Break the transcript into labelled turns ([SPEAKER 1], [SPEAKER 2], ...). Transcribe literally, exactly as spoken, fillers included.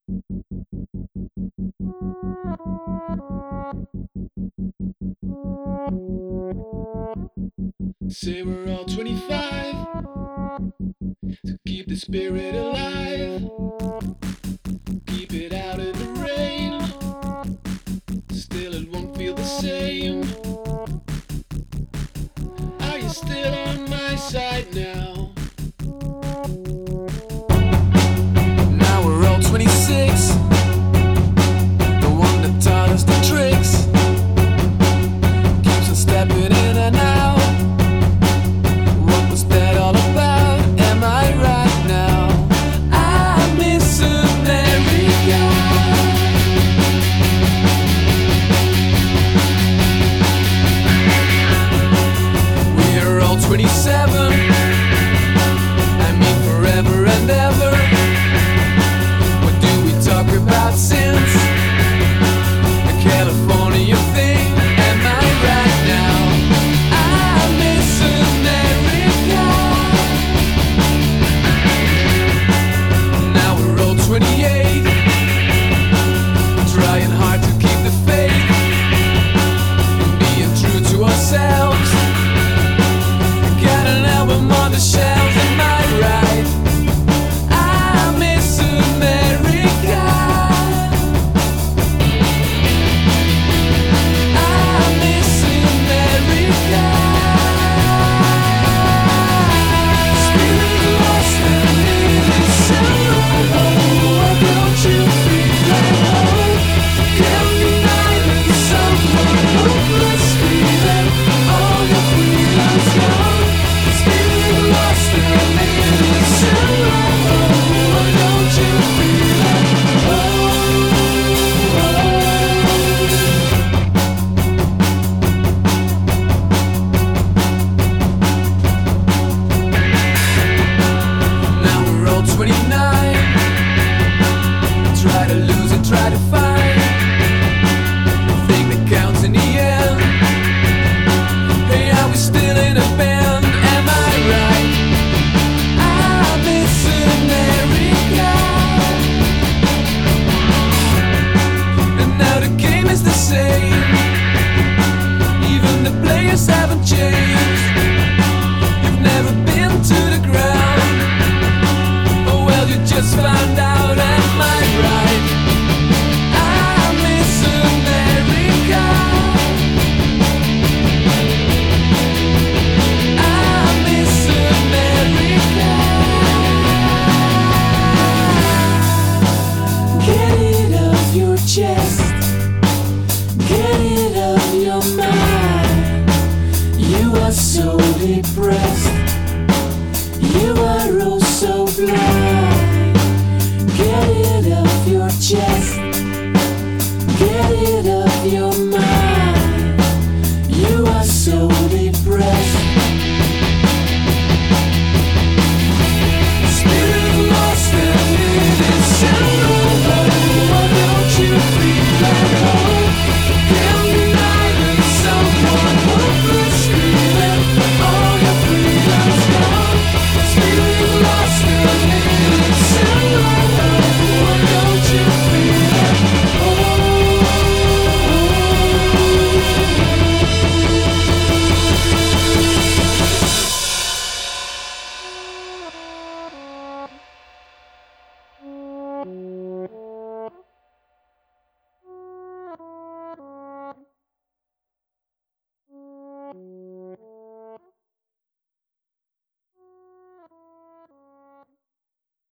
[SPEAKER 1] Say we're all twenty-five to keep the spirit alive. Keep it out in the rain. Still it won't feel the same. Are you still on my side now? Now we're all twenty-six. The one that taught us the tricks keeps us stepping in and out. What was that all about? Am I right now? I miss America. We're all twenty-seven. I mean forever and ever. What do we talk about since the California thing? Am I right now? I miss America. Now we're all twenty-eight, trying hard to keep the faith and being true to ourselves. Got an album on the shelves, am I right? I miss America. I miss America. Still lost and innocent. Oh, don't you feel at home? Can't deny that someone hopeless feeling all your freedom's gone. Still lost and innocent. Oh, don't you feel at home? Now we're all twenty-nine. Try to lose and try to find the thing that counts in the end. Hey, are we still in a band? Am I right? I miss America. And now the game is the same. Even the players haven't changed. You've never been to the ground. Oh well, you just found out. Am I right? I miss America. I miss America. Get it off your chest. Get it off your mind. You are so depressed. You are oh so blind.